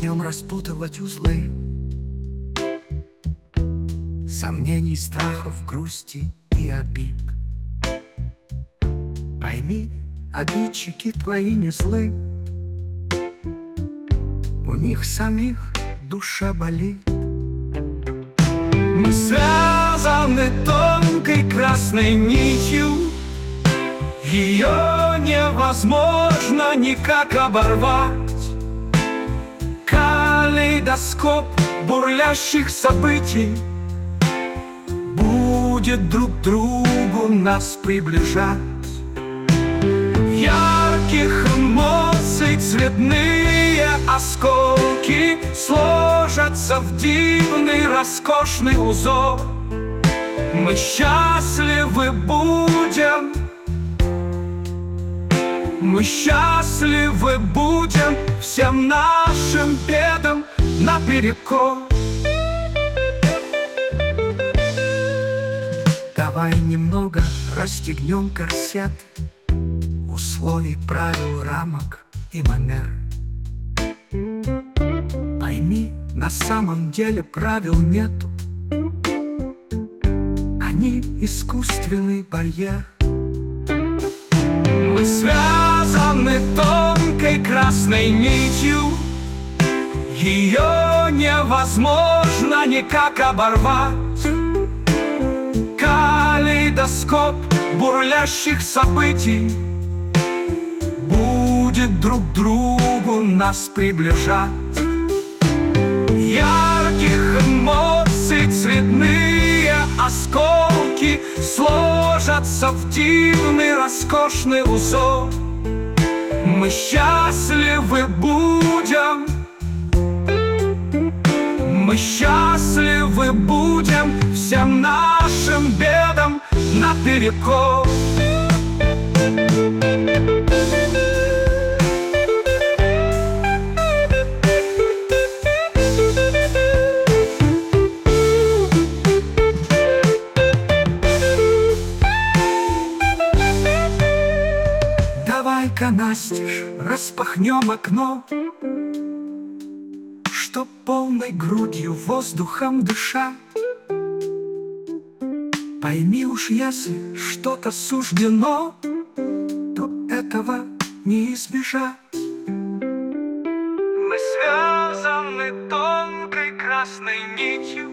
начнем распутывать узлы сомнений, страхов, грусти и обид. Пойми, обидчики твои не злы, у них самих душа болит. Мы связаны тонкой красной нитью, ее невозможно никак оборвать. Калейдоскоп бурлящих событий будет друг другу нас приближать. Ярких эмоций цветные осколки сложатся в дивный роскошный узор. Мы счастливы будем, мы счастливы будем всем нашим бедам наперекор. Давай немного расстегнем корсет условий, правил, рамок и манер. Пойми, на самом деле правил нету, они искусственный барьер. Мы связаны тонкой красной нитью, ее невозможно никак оборвать. Калейдоскоп бурлящих событий будет друг другу нас приближать. Ярких эмоций цветные осколки сложатся в дивный роскошный узор. Мы счастливы будем, мы счастливы будем всем нашим бедам наперекор. Давай-ка настежь распахнем окно, чтоб полной грудью воздухом дышать. Пойми уж, если что-то суждено, то этого не избежать. Мы связаны тонкой красной нитью,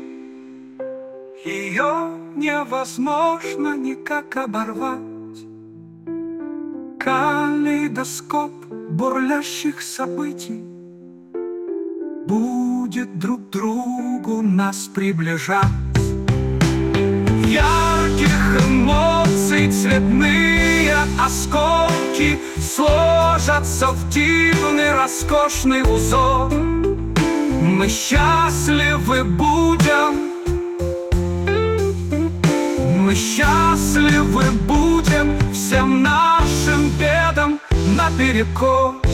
ее невозможно никак оборвать. Калейдоскоп бурлящих событий будет друг другу нас приближать. Ярких эмоций цветные осколки сложатся в дивный роскошный узор. Мы счастливы будем, мы счастливы будем всем нашим бедам наперекор.